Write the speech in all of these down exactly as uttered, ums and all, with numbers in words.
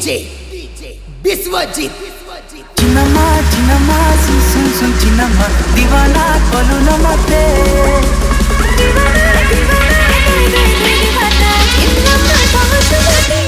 DJ Vishwajeet चिनमा चिनमा सुन सुन सुन चिनमा दीवाना कोलू न मते दीवाना दीवाना दे दे दे दीवाना चिनमा बहुत बड़ी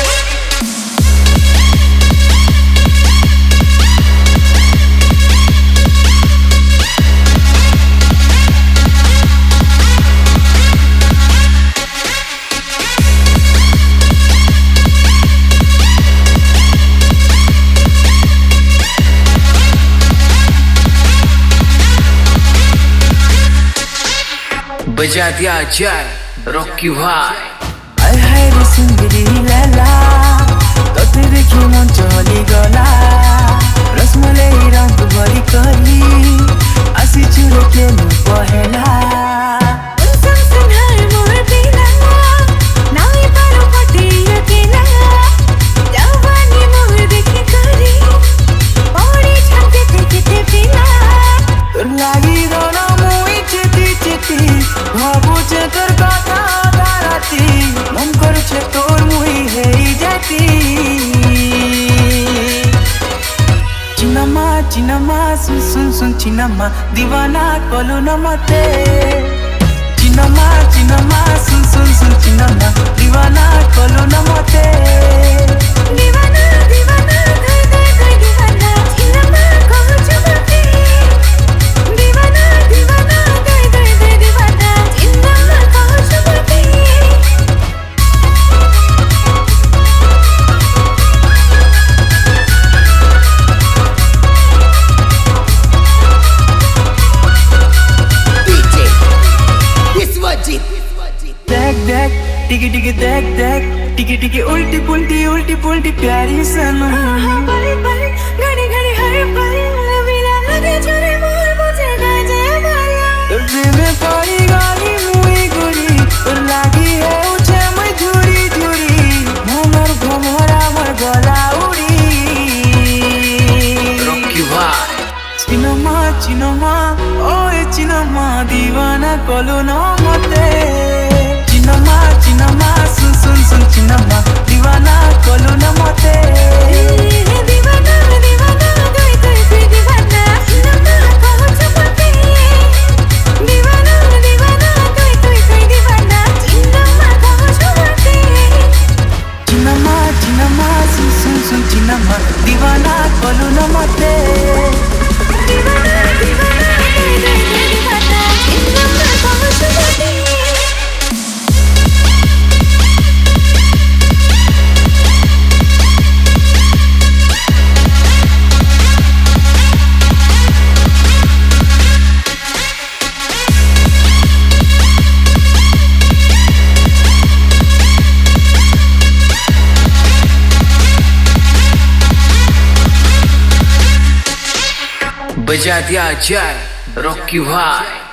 बजा दिया जाए रॉकी भाई। आय हाय रे सुंदरी लैला तो तेरे क्यों मन चली गला रसमलाई रंग भरी करी आसी चुरे के नु पहला सुन सुन हर मोर बिना नाई पारो पटी अकेला जवानी मोर देखी करी पौड़ी छाते थे के बिना तोर लागी रोना मुई चिती चिती भाबुचे तोर कथा दाराती मन करछे तोर मुई हेई जाती चिनमा चिनमा सुन सुन सुन चिनमा दीवाना कोलू न मते चिनमा चिनमा सुन सुन सुन चिनमा दीवाना कोलू न मते दीवाना दीवाना दे दे दे दीवाना चिनमा कोलू चमते दीवाना दीवाना दे दे दे दीवाना चिनमा कोलू चमते डीजे विश्वजीत देख देख टिकी टिकी देख देख टिकी टिकी उल्टी पुल्टी उल्टी पुल्टी प्यारी सनम बड़े बड़े घड़ी घड़ी हर पल मेरा लगे छोरे मोर मुझे गाजे माया तुझे में पड़ी गाली मुई गुरी और लागी है उछे मैं झूरी झूरी मोर घमरा मोर गला उड़ी रॉकी भाई। चिनमा चिनमा ओए चिनमा दीवाना कोलू न मते चिनमा चिनमा सुन सुन सुन चिनमा दीवाना कोलू न मते दीवाना दीवाना कोई कोई कोई दीवाना चिनमा कोलू चमते दीवाना दीवाना कोई कोई कोई दीवाना चिनमा कोलू चमते चिनमा चिनमा सुन सुन सुन चिनमा दीवाना कोलू न मते दीवाना दीवाना दे दे दे दीवाना चिनमा कोलू चमते बजा दिया जाए रॉकी भाई।